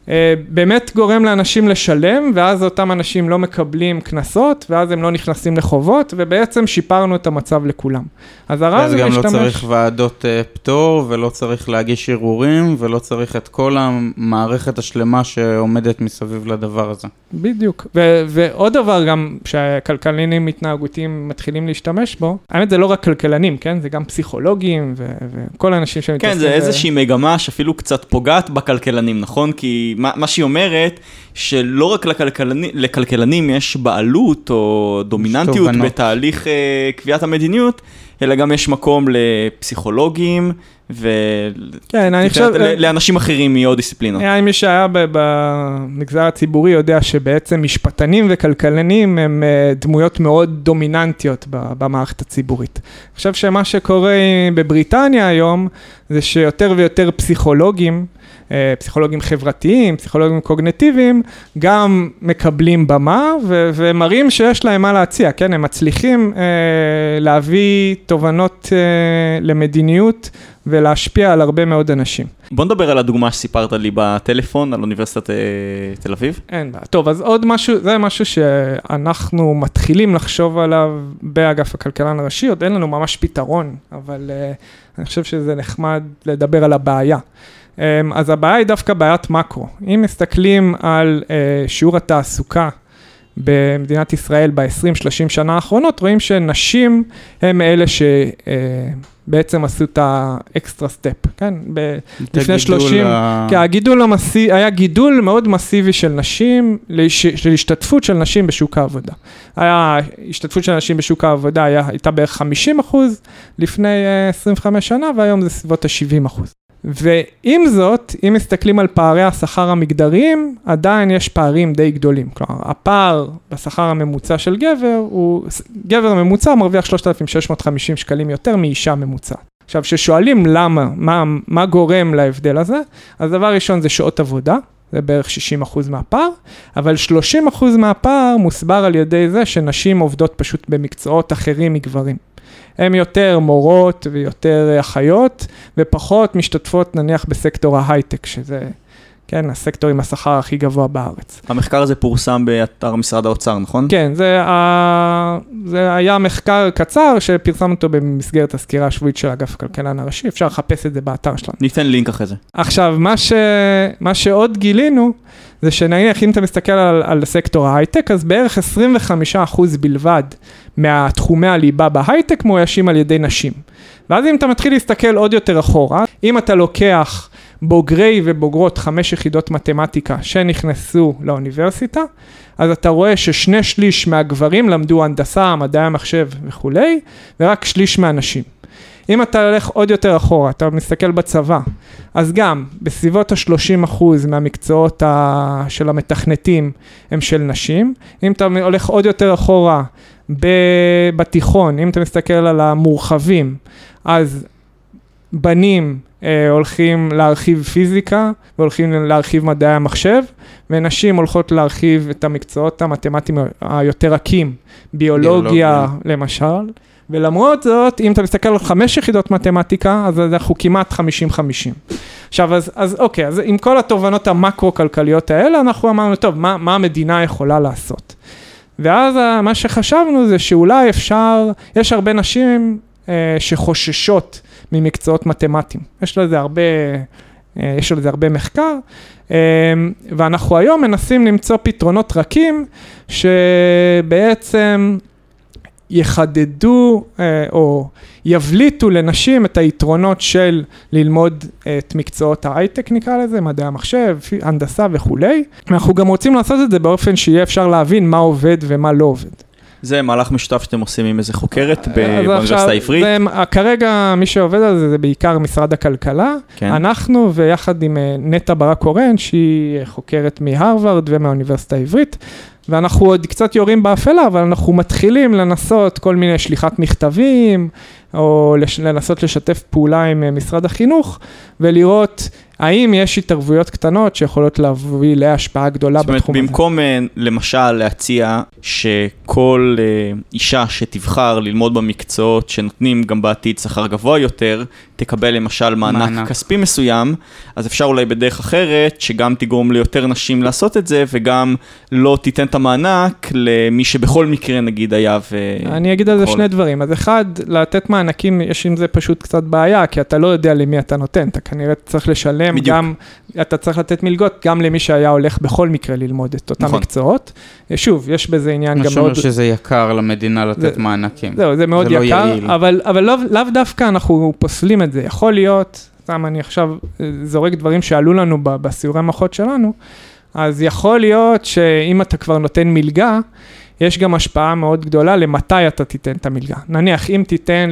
באמת גורם לאנשים לשלם, ואז אותם אנשים לא מקבלים כנסות, ואז הם לא נכנסים לחובות, ובעצם שיפרנו את המצב לכולם. אז הרב אז גם לא צריך ועדות פטור, ולא צריך להגיש ערעורים, ולא צריך את כל המערכת השלמה שעומדת מסביב לדבר הזה. בדיוק. ו- ועוד דבר גם שהכלכלנים מתנהגותיים מתחילים להשתמש בו, האמת זה לא רק כלכלנים, כן? זה גם פסיכולוגים ו- וכל האנשים שמתעסקים. כן, זה איזושהי מגמה שאפילו קצת פוגעת בכלכלנים, נכון? כי מה, מה שהיא אומרת, שלא רק לכלכלנים, לכלכלנים יש בעלות או דומיננטיות בתהליך uh, קביעת המדיניות, אלא גם יש מקום לפסיכולוגים ו... כן, אני חושב... לאנשים אחרים מעוד דיסציפלינות. מי שהיה במגזר הציבורי יודע שבעצם משפטנים וכלכלנים הם דמויות מאוד דומיננטיות במערכת הציבורית. אני חושב שמה שקורה בבריטניה היום, זה שיותר ויותר פסיכולוגים, פסיכולוגים חברתיים, פסיכולוגים קוגניטיביים, גם מקבלים במה ו- ומראים שיש להם מה להציע, כן? הם מצליחים אה, להביא תובנות אה, למדיניות ולהשפיע על הרבה מאוד אנשים. בוא נדבר על הדוגמה שסיפרת לי בטלפון, על אוניברסיטת אה, תל אביב. אין בעיה. טוב, אז עוד משהו, זה משהו שאנחנו מתחילים לחשוב עליו באגף הכלכלן הראשי, עוד אין לנו ממש פתרון, אבל אה, אני חושב שזה נחמד לדבר על הבעיה. אז הבעיה היא דווקא בעיית מקרו. אם מסתכלים על שיעור התעסוקה במדינת ישראל ב-עשרים שלושים שנה האחרונות, רואים שנשים הם אלה שבעצם עשו את האקסטרה סטפ, כן? לפני שלושים, כי הגידול המסיבי, היה גידול מאוד מסיבי של נשים, של השתתפות של נשים בשוק העבודה. היה, השתתפות של נשים בשוק העבודה הייתה בערך חמישים אחוז לפני עשרים וחמש שנה, והיום זה סביבות ה-שבעים אחוז. ועם זאת, אם מסתכלים על פערי השכר המגדריים, עדיין יש פערים די גדולים. כלומר, הפער בשכר הממוצע של גבר, הוא, גבר ממוצע מרוויח שלושת אלפים שש מאות וחמישים שקלים יותר מאישה ממוצע. עכשיו, ששואלים למה, מה, מה גורם להבדל הזה, אז דבר ראשון זה שעות עבודה, זה בערך שישים אחוז מהפער, אבל שלושים אחוז מהפער מוסבר על ידי זה שנשים עובדות פשוט במקצועות אחרים מגברים. הם יותר מורות ויותר אחיות, ופחות משתתפות נניח בסקטור ההייטק, שזה כן, הסקטור עם השכר הכי גבוה בארץ. המחקר הזה פורסם באתר משרד האוצר, נכון? כן, זה, ה... זה היה מחקר קצר שפרסם אותו במסגרת הסקירה השבועית של אגף הכלכלן הראשי, אפשר לחפש את זה באתר שלנו. ניתן לינק אחרי זה. עכשיו, מה, ש... מה שעוד גילינו, זה שנניח אם אתה מסתכל על, על סקטור ההייטק, אז בערך עשרים וחמישה אחוז בלבד מהתחומי הליבה בהייטק מאוישים על ידי נשים. ואז אם אתה מתחיל להסתכל עוד יותר אחורה, אם אתה לוקח בוגרי ובוגרות חמש יחידות מתמטיקה שנכנסו לאוניברסיטה, אז אתה רואה ששני שליש מהגברים למדו הנדסה, מדעי המחשב וכו', ורק שליש מהנשים. אם אתה הולך עוד יותר אחורה, אתה מסתכל בצבא, אז גם בסביבות ה-שלושים אחוז מהמקצועות ה... של המתכנתים הם של נשים. אם אתה הולך עוד יותר אחורה בתיכון, אם אתה מסתכל על המורחבים, אז בנים אה, הולכים להרחיב פיזיקה, והולכים להרחיב מדעי המחשב, ונשים הולכות להרחיב את המקצועות המתמטיים היותר רכים, ביולוגיה, ביולוגיה. למשל. ולמרות זאת, אם אתה מסתכל על חמש יחידות מתמטיקה, אז אנחנו כמעט חמישים חמישים. עכשיו, אז, אז אוקיי, אז עם כל התובנות המקרו-כלכליות האלה, אנחנו אמרנו, טוב, מה, מה המדינה יכולה לעשות? ואז מה שחשבנו זה שאולי אפשר, יש הרבה נשים אה, שחוששות ממקצועות מתמטיים. יש לזה הרבה, אה, יש לזה הרבה מחקר, אה, ואנחנו היום מנסים למצוא פתרונות רכים, שבעצם יחדדו או יבליטו לנשים את היתרונות של ללמוד את מקצועות ההייטק, נקרא לזה, מדעי המחשב, הנדסה וכו'. אנחנו גם רוצים לעשות את זה באופן שיהיה אפשר להבין מה עובד ומה לא עובד. זה מהלך משותף שאתם עושים עם איזה חוקרת באוניברסיטה העברית? כרגע מי שעובד על זה זה בעיקר משרד הכלכלה. כן. אנחנו ויחד עם נטע ברק קורן, שהיא חוקרת מהרווארד ומהאוניברסיטה העברית, ואנחנו עוד קצת יורים באפלה, אבל אנחנו מתחילים לנסות כל מיני שליחת מכתבים, או לנסות לשתף פעולה עם משרד החינוך, ולראות האם יש התערבויות קטנות שיכולות להביא להשפעה גדולה בתחום הזה. זאת אומרת, במקום למשל להציע שכל אישה שתבחר ללמוד במקצועות שנותנים גם בעתיד שכר גבוה יותר, תקבל למשל מענק, מענק. כספי מסוים, אז אפשר אולי בדרך אחרת, שגם תגרום ליותר נשים לעשות את זה, וגם לא תיתן את המענק למי שבכל מקרה נגיד היה ו... אני אגיד על זה שני דברים. אז אחד, לתת מענקים, יש עם זה פשוט קצת בעיה, כי אתה לא יודע למי אתה נותן, אתה כנראה צריך לשלם בדיוק. גם, אתה צריך לתת מלגות גם למי שהיה הולך בכל מקרה ללמוד את אותם נכון. מקצועות. שוב, יש בזה עניין גם מאוד... משהו שזה יקר למדינה לתת זה, מענקים. זהו, זה מאוד זה יקר, לא אבל, אבל לא, לאו דווקא אנחנו פוסלים את זה. יכול להיות, סתם אני עכשיו זורק דברים שעלו לנו בסיורי המחות שלנו, אז יכול להיות שאם אתה כבר נותן מלגה, יש גם השפעה מאוד גדולה למתי אתה תיתן את המלגה. נניח, אם תיתן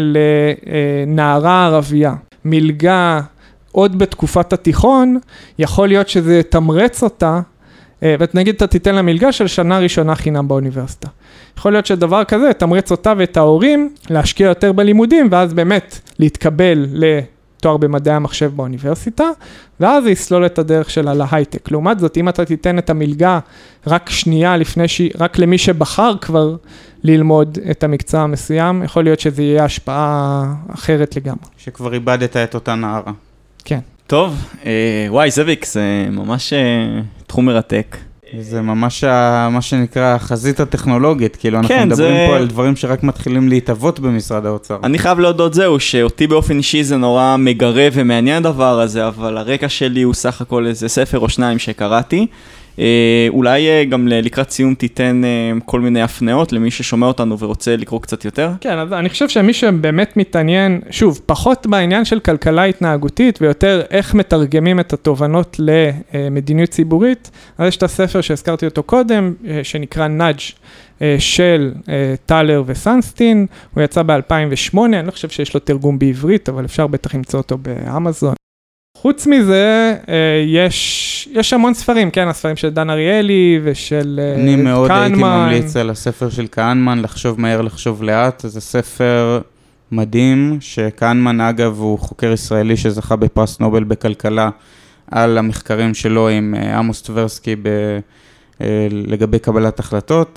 לנערה ערבייה מלגה עוד בתקופת התיכון, יכול להיות שזה תמרץ אותה, ונגיד אתה תיתן לה מלגה של שנה ראשונה חינם באוניברסיטה. יכול להיות שדבר כזה תמרץ אותה ואת ההורים להשקיע יותר בלימודים, ואז באמת להתקבל לתואר במדעי המחשב באוניברסיטה, ואז זה יסלול את הדרך שלה להייטק. לעומת זאת, אם אתה תיתן את המלגה רק שנייה לפני ש... רק למי שבחר כבר ללמוד את המקצוע המסוים, יכול להיות שזה יהיה השפעה אחרת לגמרי. שכבר איבדת את אותה נערה. כן. טוב, אה, וואי, זאביק, זה ממש אה, תחום מרתק. זה ממש מה שנקרא החזית הטכנולוגית, כאילו אנחנו כן, מדברים זה... פה על דברים שרק מתחילים להתאבות במשרד האוצר. אני חייב להודות זהו, שאותי באופן אישי זה נורא מגרה ומעניין הדבר הזה, אבל הרקע שלי הוא סך הכל איזה ספר או שניים שקראתי. אולי גם לקראת סיום תיתן כל מיני הפניות למי ששומע אותנו ורוצה לקרוא קצת יותר? כן, אז אני חושב שמי שבאמת מתעניין, שוב, פחות בעניין של כלכלה התנהגותית ויותר איך מתרגמים את התובנות למדיניות ציבורית, אז יש את הספר שהזכרתי אותו קודם, שנקרא נאג' של טלר וסנסטין, הוא יצא ב-אלפיים ושמונה, אני לא חושב שיש לו תרגום בעברית, אבל אפשר בטח למצוא אותו באמזון. חוץ מזה, יש, יש המון ספרים, כן, הספרים של דן אריאלי ושל קהנמן. אני מאוד הייתי ממליץ על הספר של קהנמן, לחשוב מהר, לחשוב לאט. זה ספר מדהים, שקהנמן אגב הוא חוקר ישראלי שזכה בפרס נובל בכלכלה, על המחקרים שלו עם עמוס טברסקי ב, לגבי קבלת החלטות.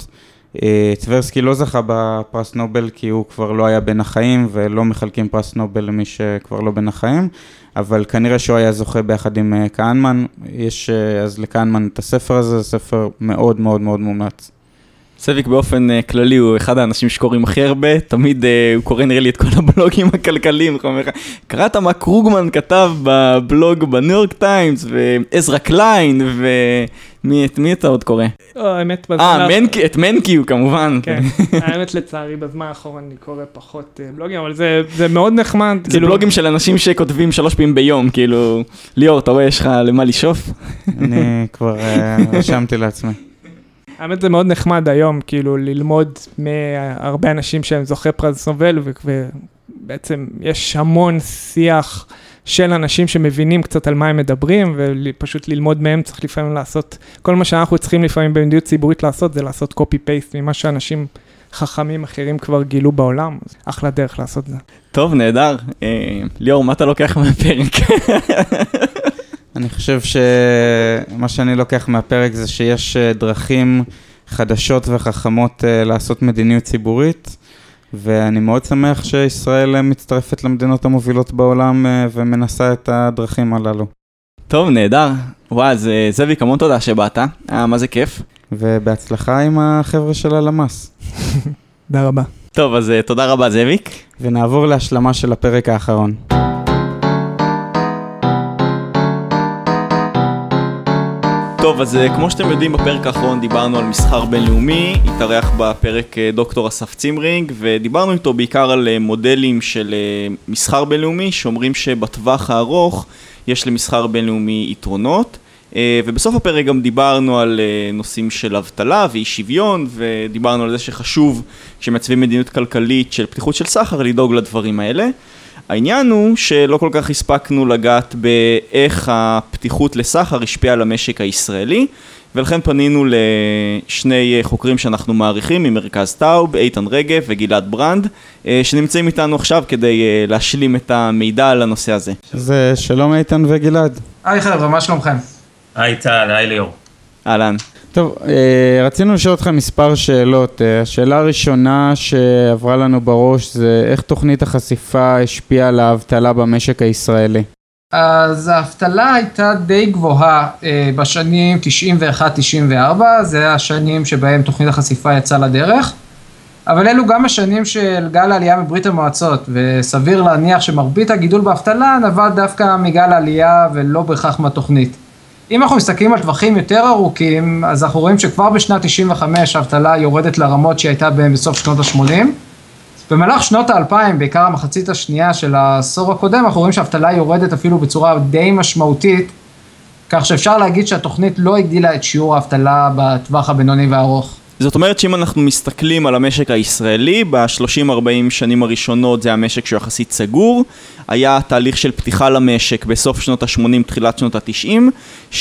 טברסקי לא זכה בפרס נובל כי הוא כבר לא היה בין החיים, ולא מחלקים פרס נובל למי שכבר לא בין החיים, אבל כנראה שהוא היה זוכה ביחד עם כהנמן. יש אז לכהנמן את הספר הזה, זה ספר מאוד מאוד מאוד מומלץ. זאביק באופן כללי הוא אחד האנשים שקוראים הכי הרבה, תמיד הוא קורא נראה לי את כל הבלוגים הכלכליים, קראת מה קרוגמן כתב בבלוג בניו יורק טיימס, ועזרא קליין, ומי אתה עוד קורא? האמת בזמן... אה, את מנקיו כמובן. כן, האמת לצערי בזמן האחרון אני קורא פחות בלוגים, אבל זה מאוד נחמד. זה בלוגים של אנשים שכותבים שלוש פעמים ביום, כאילו, ליאור, אתה רואה, יש לך למה לשאוף? אני כבר רשמתי לעצמי. האמת זה מאוד נחמד היום, כאילו ללמוד מהרבה אנשים שהם זוכי פרס נובל, ובעצם יש המון שיח של אנשים שמבינים קצת על מה הם מדברים, ופשוט ללמוד מהם צריך לפעמים לעשות, כל מה שאנחנו צריכים לפעמים במדיניות ציבורית לעשות, זה לעשות קופי-פייסט ממה שאנשים חכמים אחרים כבר גילו בעולם, אז אחלה דרך לעשות זה. טוב, נהדר. ליאור, מה אתה לוקח מהפרק? אני חושב שמה שאני לוקח מהפרק זה שיש דרכים חדשות וחכמות לעשות מדיניות ציבורית, ואני מאוד שמח שישראל מצטרפת למדינות המובילות בעולם ומנסה את הדרכים הללו. טוב, נהדר. וואו, אז זאביק, המון תודה שבאת. אה, מה זה כיף. ובהצלחה עם החבר'ה של הלמ"ס. תודה רבה. טוב, אז תודה רבה, זאביק. ונעבור להשלמה של הפרק האחרון. טוב, אז כמו שאתם יודעים, בפרק האחרון דיברנו על מסחר בינלאומי, התארח בפרק דוקטור אסף צימרינג, ודיברנו איתו בעיקר על מודלים של מסחר בינלאומי, שאומרים שבטווח הארוך יש למסחר בינלאומי יתרונות, ובסוף הפרק גם דיברנו על נושאים של אבטלה ואי שוויון, ודיברנו על זה שחשוב כשמעצבים מדיניות כלכלית של פתיחות של סחר לדאוג לדברים האלה. העניין הוא שלא כל כך הספקנו לגעת באיך הפתיחות לסחר השפיעה על המשק הישראלי, ולכן פנינו לשני חוקרים שאנחנו מעריכים ממרכז טאוב, איתן רגב וגלעד ברנד, שנמצאים איתנו עכשיו כדי להשלים את המידע על הנושא הזה. אז שלום איתן וגלעד. היי חבר'ה, מה שלומכם? היי טל, היי ליאור. אהלן. טוב, רצינו לשאול אותך מספר שאלות. השאלה הראשונה שעברה לנו בראש זה איך תוכנית החשיפה השפיעה על האבטלה במשק הישראלי? אז האבטלה הייתה די גבוהה בשנים תשעים ואחת תשעים וארבע, זה השנים שבהם תוכנית החשיפה יצאה לדרך, אבל אלו גם השנים של גל העלייה מברית המועצות, וסביר להניח שמרבית הגידול באבטלה נבע דווקא מגל העלייה ולא בהכרח מהתוכנית. אם אנחנו מסתכלים על טווחים יותר ארוכים, אז אנחנו רואים שכבר בשנת תשעים וחמש האבטלה יורדת לרמות שהייתה בהם בסוף שנות ה-שמונים. במהלך שנות ה-אלפיים, בעיקר המחצית השנייה של העשור הקודם, אנחנו רואים שהאבטלה יורדת אפילו בצורה די משמעותית, כך שאפשר להגיד שהתוכנית לא הגדילה את שיעור האבטלה בטווח הבינוני והארוך. זאת אומרת שאם אנחנו מסתכלים על המשק הישראלי, ב-שלושים ארבעים שנים הראשונות זה המשק שהוא יחסית סגור, היה תהליך של פתיחה למשק בסוף שנות ה-שמונים, תחילת שנות ה-תשעים,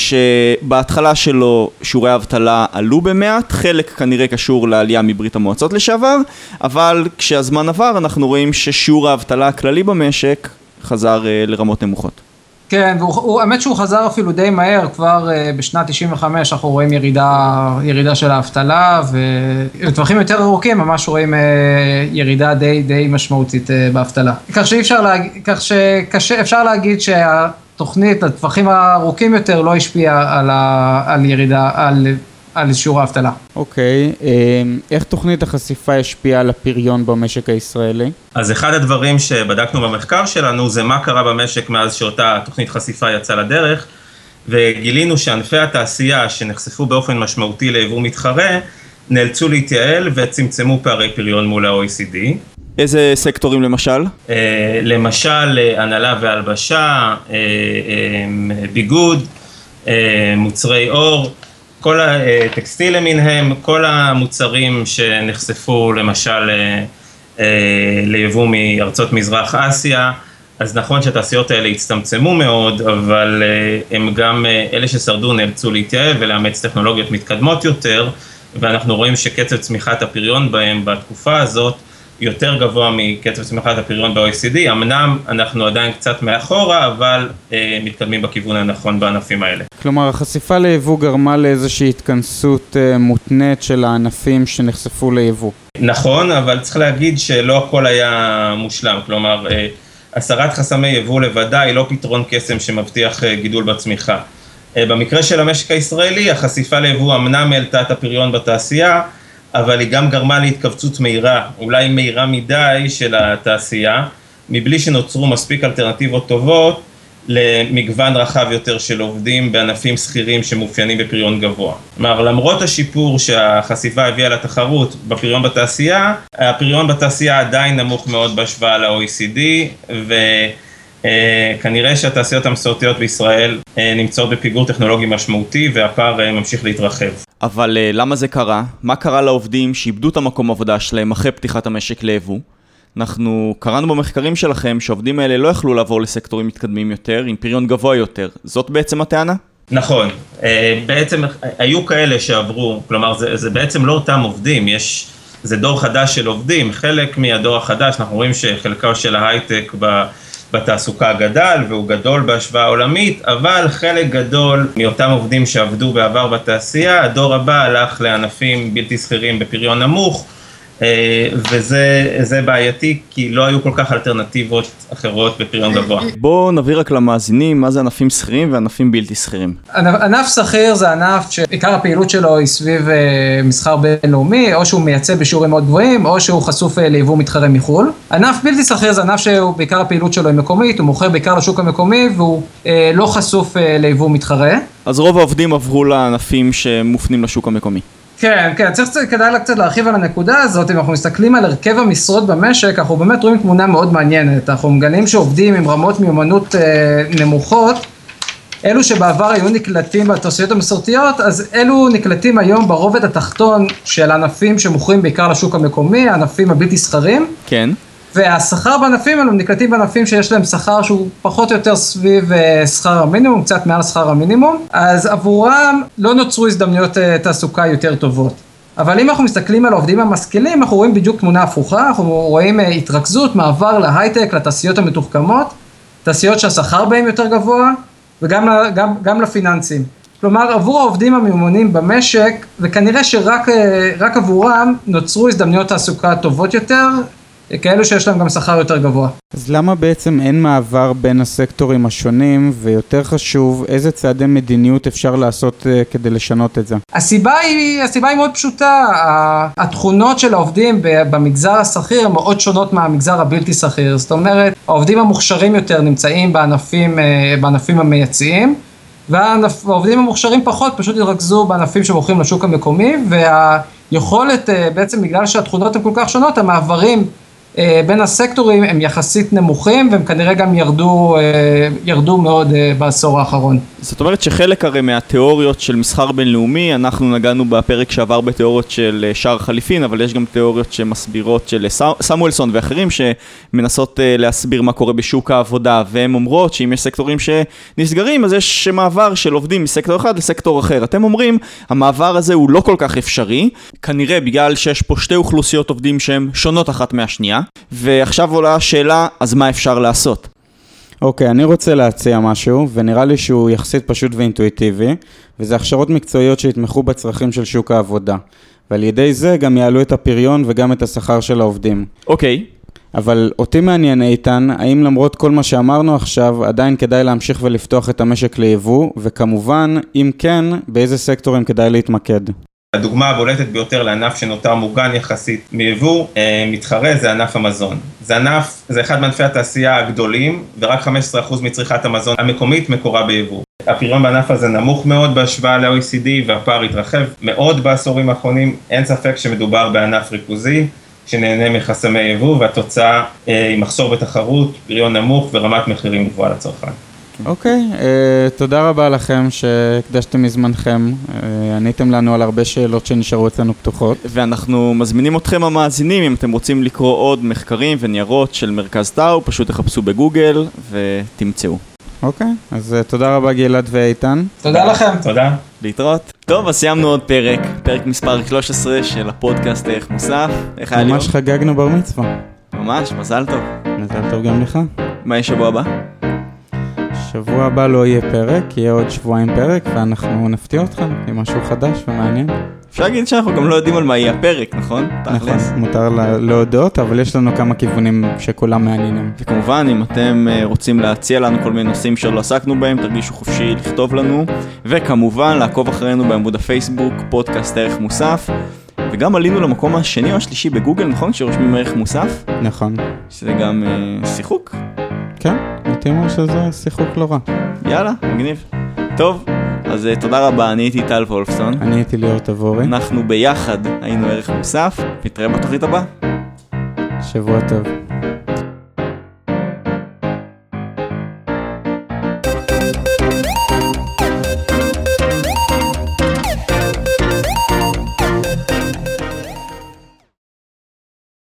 שבהתחלה שלו שיעורי האבטלה עלו במעט, חלק כנראה קשור לעלייה מברית המועצות לשעבר, אבל כשהזמן עבר אנחנו רואים ששיעור האבטלה הכללי במשק חזר לרמות נמוכות. כן, והאמת שהוא חזר אפילו די מהר, כבר בשנת תשעים וחמש אנחנו רואים ירידה, ירידה של האבטלה, ולטווחים יותר ארוכים ממש רואים ירידה די, די משמעותית באבטלה. כך שאפשר להגיד, כך שאפשר להגיד שהתוכנית לטווחים הארוכים יותר לא השפיעה על, ה, על ירידה, על, על שיעור האבטלה. אוקיי, איך תוכנית החשיפה השפיעה על הפריון במשק הישראלי? אז אחד הדברים שבדקנו במחקר שלנו זה מה קרה במשק מאז שאותה תוכנית חשיפה יצאה לדרך, וגילינו שענפי התעשייה שנחשפו באופן משמעותי ליבוא מתחרה, נאלצו להתייעל וצמצמו פערי פריון מול ה-או אי סי די. איזה סקטורים למשל? למשל, הנהלה והלבשה, ביגוד, מוצרי אור, כל הטקסטיל למיניהם, כל המוצרים שנחשפו למשל ליבוא מארצות מזרח אסיה, אז נכון שהתעשיות האלה הצטמצמו מאוד, אבל הם גם, אלה ששרדו נאלצו להתייעל ולאמץ טכנולוגיות מתקדמות יותר, ואנחנו רואים שקצב צמיחת הפריון בהם בתקופה הזאת יותר גבוה מקצב צמיחת הפריון ב-או אי סי די, אמנם אנחנו עדיין קצת מאחורה, אבל אה, מתקדמים בכיוון הנכון בענפים האלה. כלומר, החשיפה ליבוא גרמה לאיזושהי התכנסות אה, מותנית של הענפים שנחשפו ליבוא. נכון, אבל צריך להגיד שלא הכל היה מושלם, כלומר, אה, הסרת חסמי יבוא לבדה היא לא פתרון קסם שמבטיח אה, גידול בצמיחה. אה, במקרה של המשק הישראלי, החשיפה ליבוא אמנם העלתה את הפריון בתעשייה, אבל היא גם גרמה להתכווצות מהירה, אולי מהירה מדי של התעשייה, מבלי שנוצרו מספיק אלטרנטיבות טובות למגוון רחב יותר של עובדים בענפים שכירים שמאופיינים בפריון גבוה. כלומר, למרות השיפור שהחשיפה הביאה לתחרות בפריון בתעשייה, הפריון בתעשייה עדיין נמוך מאוד בהשוואה ל-או אי סי די, וכנראה שהתעשיות המסורתיות בישראל נמצאות בפיגור טכנולוגי משמעותי, והפער ממשיך להתרחב. אבל למה זה קרה? מה קרה לעובדים שאיבדו את המקום עבודה שלהם אחרי פתיחת המשק ליבוא? אנחנו קראנו במחקרים שלכם שהעובדים האלה לא יכלו לעבור לסקטורים מתקדמים יותר, עם פריון גבוה יותר. זאת בעצם הטענה? נכון. בעצם היו כאלה שעברו, כלומר זה, זה בעצם לא אותם עובדים, יש, זה דור חדש של עובדים. חלק מהדור החדש, אנחנו רואים שחלקו של ההייטק ב... בתעסוקה גדל, והוא גדול בהשוואה עולמית, אבל חלק גדול מאותם עובדים שעבדו בעבר בתעשייה, הדור הבא הלך לענפים בלתי שכירים בפריון נמוך, וזה זה בעייתי, כי לא היו כל כך אלטרנטיבות אחרות בפריון גבוה. בואו נבהיר רק למאזינים מה זה ענפים שכירים וענפים בלתי שכירים. ענף שכיר זה ענף שעיקר הפעילות שלו היא סביב מסחר בינלאומי, או שהוא מייצא בשיעורים מאוד גבוהים, או שהוא חשוף ליבוא מתחרה מחו"ל. ענף בלתי שכיר זה ענף שבעיקר הפעילות שלו היא מקומית, הוא מוכר בעיקר לשוק המקומי, והוא לא חשוף ליבוא מתחרה. אז רוב העובדים עברו לענפים שמופנים לשוק המקומי. כן, כן, צריך כדאי קצת להרחיב על הנקודה הזאת. אם אנחנו מסתכלים על הרכב המשרות במשק, אנחנו באמת רואים תמונה מאוד מעניינת. אנחנו מגלים שעובדים עם רמות מיומנות אה, נמוכות, אלו שבעבר היו נקלטים בתעשיות המסורתיות, אז אלו נקלטים היום ברובד התחתון של ענפים שמוכרים בעיקר לשוק המקומי, הענפים הבלתי שכירים. כן. והשכר בענפים האלו נקלטים בענפים שיש להם שכר שהוא פחות או יותר סביב שכר המינימום, קצת מעל שכר המינימום, אז עבורם לא נוצרו הזדמנויות תעסוקה יותר טובות. אבל אם אנחנו מסתכלים על העובדים המשכילים, אנחנו רואים בדיוק תמונה הפוכה, אנחנו רואים התרכזות, מעבר להייטק, לתעשיות המתוחכמות, תעשיות שהשכר בהם יותר גבוה, וגם גם, גם לפיננסים. כלומר, עבור העובדים המיומנים במשק, וכנראה שרק רק עבורם נוצרו הזדמנויות תעסוקה טובות יותר, כאלו שיש להם גם שכר יותר גבוה. אז למה בעצם אין מעבר בין הסקטורים השונים, ויותר חשוב, איזה צעדי מדיניות אפשר לעשות uh, כדי לשנות את זה? הסיבה היא, הסיבה היא מאוד פשוטה. התכונות של העובדים במגזר השכיר הן מאוד שונות מהמגזר הבלתי שכיר. זאת אומרת, העובדים המוכשרים יותר נמצאים בענפים, בענפים המייצאים, והעובדים המוכשרים פחות פשוט יתרכזו בענפים שמוכרים לשוק המקומי, והיכולת, בעצם בגלל שהתכונות הן כל כך שונות, המעברים בין הסקטורים הם יחסית נמוכים, והם כנראה גם ירדו, ירדו מאוד בעשור האחרון. זאת אומרת שחלק הרי מהתיאוריות של מסחר בינלאומי, אנחנו נגענו בפרק שעבר בתיאוריות של שער חליפין, אבל יש גם תיאוריות שמסבירות של סמואלסון ואחרים, שמנסות להסביר מה קורה בשוק העבודה, והן אומרות שאם יש סקטורים שנסגרים, אז יש מעבר של עובדים מסקטור אחד לסקטור אחר. אתם אומרים, המעבר הזה הוא לא כל כך אפשרי, כנראה בגלל שיש פה שתי אוכלוסיות עובדים שהן שונות אחת מהשנייה, ועכשיו עולה השאלה, אז מה אפשר לעשות? אוקיי, okay, אני רוצה להציע משהו, ונראה לי שהוא יחסית פשוט ואינטואיטיבי, וזה הכשרות מקצועיות שיתמכו בצרכים של שוק העבודה. ועל ידי זה גם יעלו את הפריון וגם את השכר של העובדים. אוקיי. Okay. אבל אותי מעניין איתן, האם למרות כל מה שאמרנו עכשיו, עדיין כדאי להמשיך ולפתוח את המשק ליבוא, וכמובן, אם כן, באיזה סקטורים כדאי להתמקד? הדוגמה הבולטת ביותר לענף שנותר מוגן יחסית מיבוא, מתחרה, זה ענף המזון. זה ענף, זה אחד מענפי התעשייה הגדולים, ורק חמישה עשר אחוז מצריכת המזון המקומית מקורה ביבוא. הפריון בענף הזה נמוך מאוד בהשוואה ל-או אי סי די, והפער התרחב מאוד בעשורים האחרונים. אין ספק שמדובר בענף ריכוזי, שנהנה מחסמי יבוא, והתוצאה היא מחסור בתחרות, פריון נמוך ורמת מחירים גבוהה לצרכן. אוקיי, okay, uh, תודה רבה לכם שהקדשתם מזמנכם, uh, עניתם לנו על הרבה שאלות שנשארו אצלנו פתוחות. ואנחנו מזמינים אתכם המאזינים, אם אתם רוצים לקרוא עוד מחקרים וניירות של מרכז טאו, פשוט תחפשו בגוגל ותמצאו. אוקיי, okay, אז uh, תודה רבה גלעד ואיתן. תודה לכם. תודה. להתראות. טוב, אז סיימנו עוד פרק, פרק מספר שלוש עשרה של הפודקאסט ערך מוסף. איך היה לי? ממש חגגנו בר מצווה. ממש, מזל טוב. מזל טוב גם לך. מה יש שבוע הבא? שבוע הבא לא יהיה פרק, יהיה עוד שבועיים פרק, ואנחנו נפתיע אתכם עם משהו חדש ומעניין. אפשר להגיד שאנחנו גם לא יודעים על מה יהיה הפרק, נכון? נכון, מותר להודות, אבל יש לנו כמה כיוונים שכולם מעניינים. וכמובן, אם אתם רוצים להציע לנו כל מיני נושאים שלא עסקנו בהם, תרגישו חופשי לכתוב לנו. וכמובן, לעקוב אחרינו בעמוד הפייסבוק, פודקאסט ערך מוסף. וגם עלינו למקום השני או השלישי בגוגל, נכון? שרושמים ערך מוסף. נכון. שזה גם אה, שיחוק. כן, הייתי אומר שזה שיחוק לא רע. יאללה, מגניב. טוב, אז uh, תודה רבה, אני הייתי טל וולפסון. אני הייתי ליאור תבורי. אנחנו ביחד היינו ערך מוסף, נתראה בתוכנית הבאה. שבוע טוב.